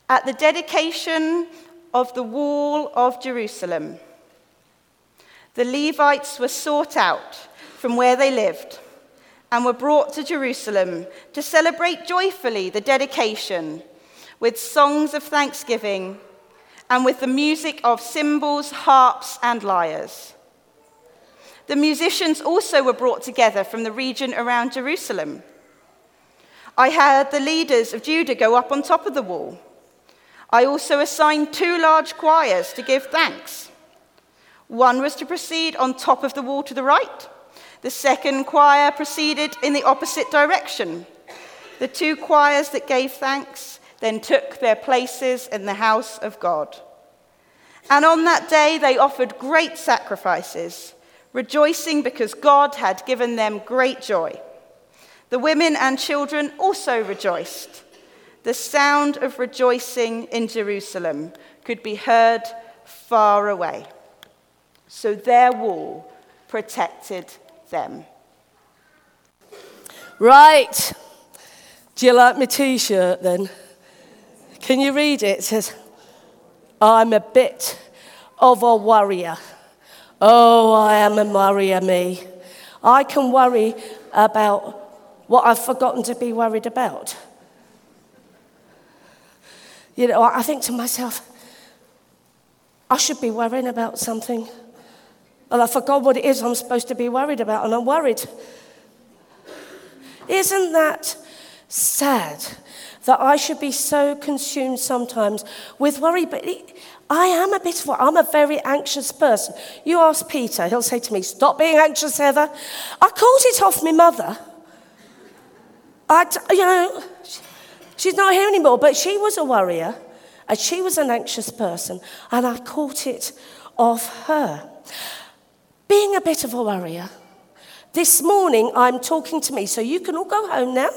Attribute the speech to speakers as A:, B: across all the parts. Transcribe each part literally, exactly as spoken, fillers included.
A: at the dedication of the wall of Jerusalem. The Levites were sought out from where they lived and were brought to Jerusalem to celebrate joyfully the dedication with songs of thanksgiving and with the music of cymbals, harps, and lyres. The musicians also were brought together from the region around Jerusalem. I heard the leaders of Judah go up on top of the wall. I also assigned two large choirs to give thanks. One was to proceed on top of the wall to the right. The second choir proceeded in the opposite direction. The two choirs that gave thanks then took their places in the house of God. And on that day they offered great sacrifices, rejoicing because God had given them great joy. The women and children also rejoiced. The sound of rejoicing in Jerusalem could be heard far away. So their wall protected them.
B: Right. Do you like my t-shirt then? Can you read it? It says, I'm a bit of a worrier. Oh, I am a worrier, me. I can worry about what I've forgotten to be worried about. You know, I think to myself, I should be worrying about something. And I forgot what it is I'm supposed to be worried about, and I'm worried. Isn't that sad that I should be so consumed sometimes with worry? But it, I am a bit of a, I'm a very anxious person. You ask Peter, he'll say to me, stop being anxious, Heather. I caught it off my mother. I, you know, she's not here anymore, but she was a worrier, and she was an anxious person, and I caught it off her. Being a bit of a worrier. This morning, I'm talking to me, so you can all go home now.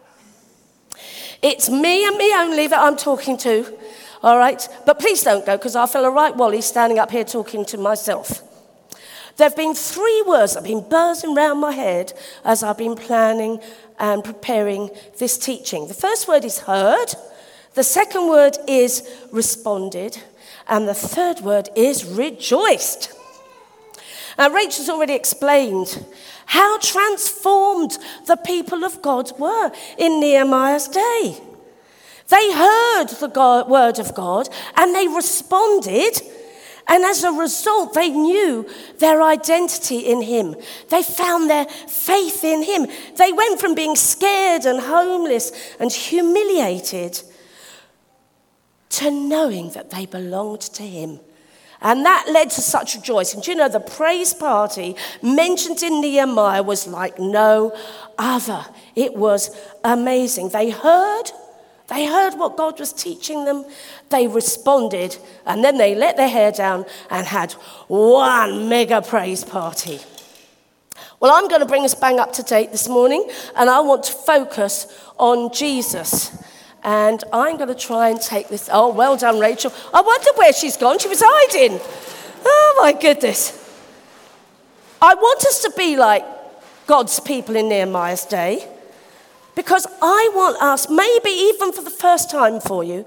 B: It's me and me only that I'm talking to, all right? But please don't go, because I feel a right wally standing up here talking to myself. There have been three words that have been buzzing around my head as I've been planning and preparing this teaching. The first word is heard, the second word is responded, and the third word is rejoiced. Now, Rachel's already explained how transformed the people of God were in Nehemiah's day. They heard the God, word of God, and they responded. And as a result, they knew their identity in him. They found their faith in him. They went from being scared and homeless and humiliated to knowing that they belonged to him. And that led to such rejoicing. Do you know, the praise party mentioned in Nehemiah was like no other. It was amazing. They heard, they heard what God was teaching them. They responded, and then they let their hair down and had one mega praise party. Well, I'm going to bring us bang up to date this morning, and I want to focus on Jesus. And I'm going to try and take this. Oh, well done, Rachel. I wonder where she's gone. She was hiding. Oh, my goodness. I want us to be like God's people in Nehemiah's day, because I want us, maybe even for the first time for you,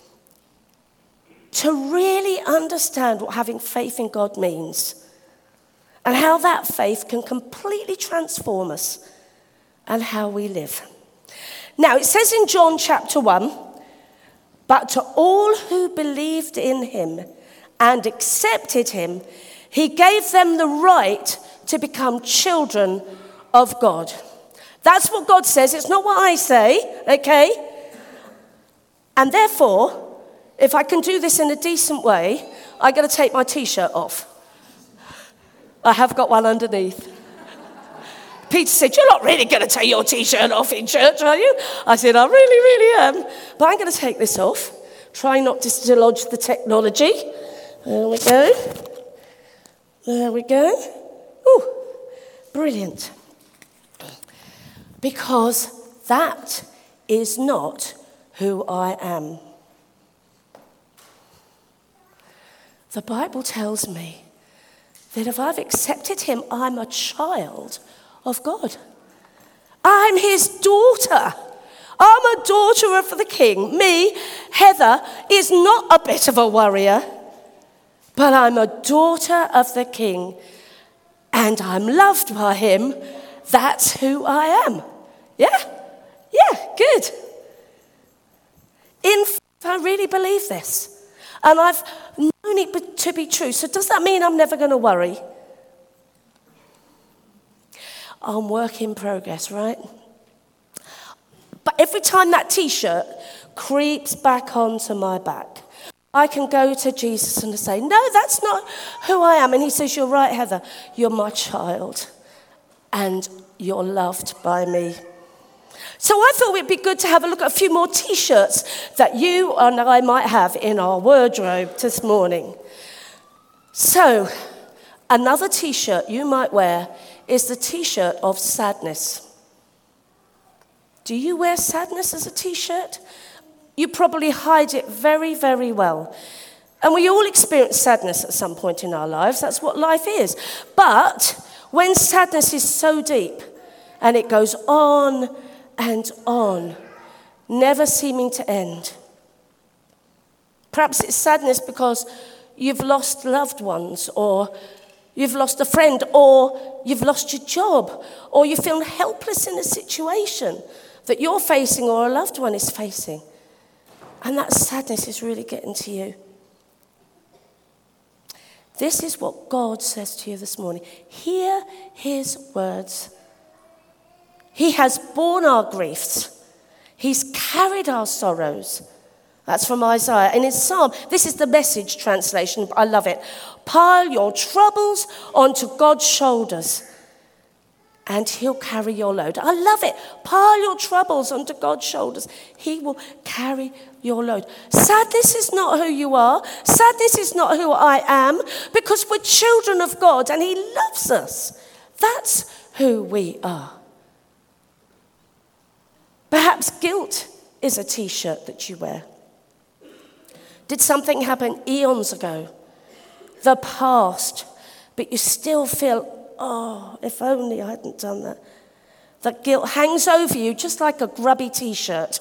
B: to really understand what having faith in God means and how that faith can completely transform us and how we live. Now, it says in John chapter one, but to all who believed in him and accepted him, he gave them the right to become children of God. That's what God says. It's not what I say, okay? And therefore, if I can do this in a decent way, I'm going to take my t-shirt off. I have got one underneath. Peter said, you're not really going to take your t-shirt off in church, are you? I said, I really, really am. But I'm going to take this off. Try not to dislodge the technology. There we go. There we go. Ooh, brilliant. Because that is not who I am. The Bible tells me that if I've accepted him, I'm a child of God. I'm his daughter. I'm a daughter of the King. Me, Heather, is not a bit of a worrier, but I'm a daughter of the King, and I'm loved by him. That's who I am. Yeah? Yeah, good. In fact, I really believe this, and I've known it to be true. So does that mean I'm never going to worry? I'm work in progress, right? But every time that T-shirt creeps back onto my back, I can go to Jesus and say, no, that's not who I am. And he says, you're right, Heather. You're my child. And you're loved by me. So I thought it'd be good to have a look at a few more T-shirts that you and I might have in our wardrobe this morning. So another T-shirt you might wear is the T-shirt of sadness. Do you wear sadness as a T-shirt? You probably hide it very, very well. And we all experience sadness at some point in our lives. That's what life is. But when sadness is so deep and it goes on and on, never seeming to end. Perhaps it's sadness because you've lost loved ones, or you've lost a friend, or you've lost your job, or you feel helpless in a situation that you're facing or a loved one is facing. And that sadness is really getting to you. This is what God says to you this morning. Hear his words. He has borne our griefs. He's carried our sorrows. That's from Isaiah. And in Psalm, this is the Message translation. I love it. Pile your troubles onto God's shoulders, and he'll carry your load. I love it. Pile your troubles onto God's shoulders. He will carry your load. Sadness is not who you are. Sadness is not who I am, because we're children of God and he loves us. That's who we are. Perhaps guilt is a T-shirt that you wear. Did something happen eons ago? The past. But you still feel, oh, if only I hadn't done that. That guilt hangs over you just like a grubby T-shirt.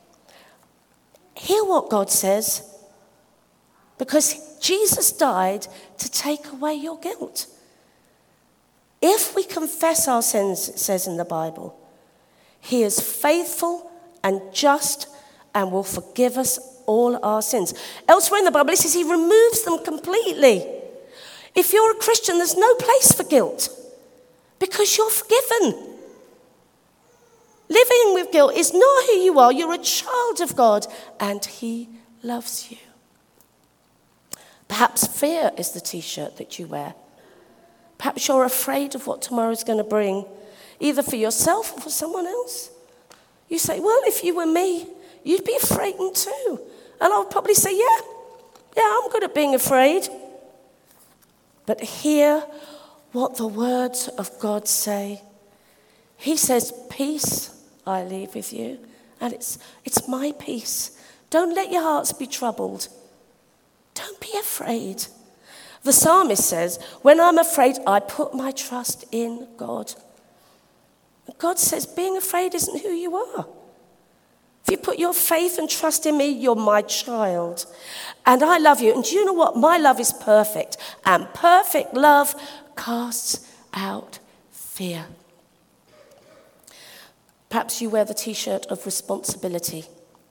B: Hear what God says. Because Jesus died to take away your guilt. If we confess our sins, it says in the Bible, he is faithful and just and will forgive us all our sins. Elsewhere in the Bible, it says he removes them completely. If you're a Christian, there's no place for guilt because you're forgiven. Living with guilt is not who you are. You're a child of God and he loves you. Perhaps fear is the T-shirt that you wear. Perhaps you're afraid of what tomorrow's going to bring, either for yourself or for someone else. You say, well, if you were me, you'd be frightened too. And I would probably say, yeah, yeah, I'm good at being afraid. But hear what the words of God say. He says, peace I leave with you. And it's, it's my peace. Don't let your hearts be troubled. Don't be afraid. The psalmist says, when I'm afraid, I put my trust in God. God says being afraid isn't who you are. If you put your faith and trust in me, you're my child. And I love you. And do you know what? My love is perfect. And perfect love casts out fear. Perhaps you wear the T-shirt of responsibility.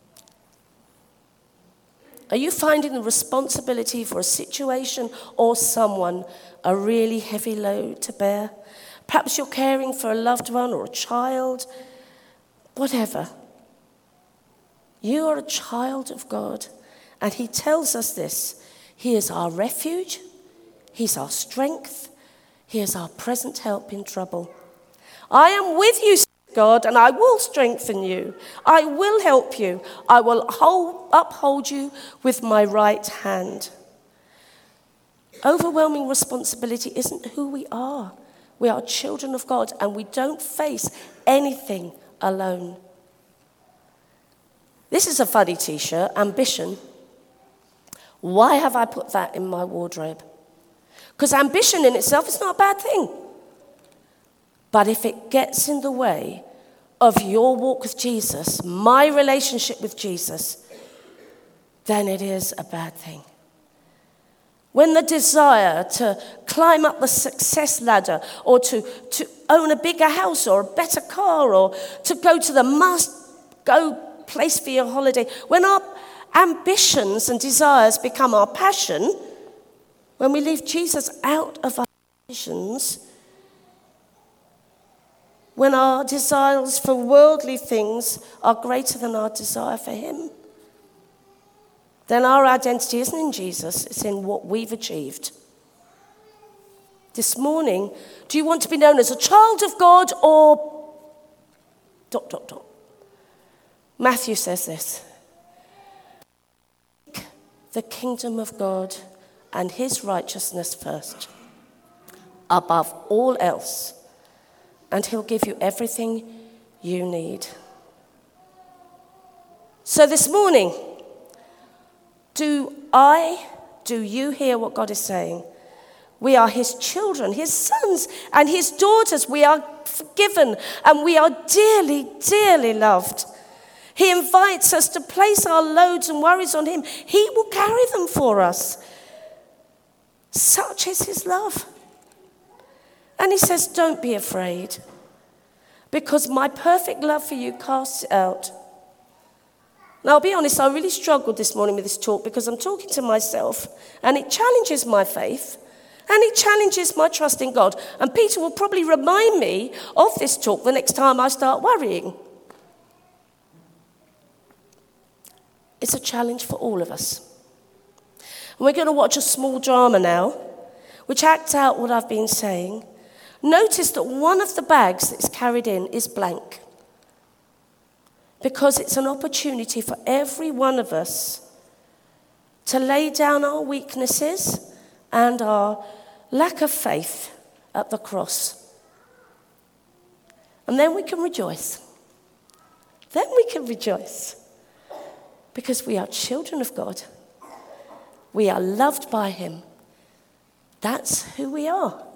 B: Are you finding the responsibility for a situation or someone a really heavy load to bear? Perhaps you're caring for a loved one or a child, whatever. You are a child of God, and he tells us this. He is our refuge, he's our strength, he is our present help in trouble. I am with you, God, and I will strengthen you. I will help you. I will hold, uphold you with my right hand. Overwhelming responsibility isn't who we are. We are children of God, and we don't face anything alone. This is a funny T-shirt, ambition. Why have I put that in my wardrobe? Because ambition in itself is not a bad thing. But if it gets in the way of your walk with Jesus, my relationship with Jesus, then it is a bad thing. When the desire to climb up the success ladder or to, to own a bigger house or a better car or to go to the must-go place for your holiday, when our ambitions and desires become our passion, when we leave Jesus out of our visions, when our desires for worldly things are greater than our desire for him, then our identity isn't in Jesus, it's in what we've achieved. This morning, do you want to be known as a child of God or dot, dot, dot? Matthew says this: seek the kingdom of God and his righteousness first, above all else, and he'll give you everything you need. So this morning, do I, do you hear what God is saying? We are his children, his sons and his daughters. We are forgiven and we are dearly, dearly loved. He invites us to place our loads and worries on him. He will carry them for us. Such is his love. And he says, don't be afraid, because my perfect love for you casts it out. Now, I'll be honest, I really struggled this morning with this talk because I'm talking to myself, and it challenges my faith, and it challenges my trust in God. And Peter will probably remind me of this talk the next time I start worrying. It's a challenge for all of us. And we're going to watch a small drama now, which acts out what I've been saying. Notice that one of the bags that's carried in is blank, because it's an opportunity for every one of us to lay down our weaknesses and our lack of faith at the cross. And then we can rejoice. Then we can rejoice. Because we are children of God. We are loved by him. That's who we are.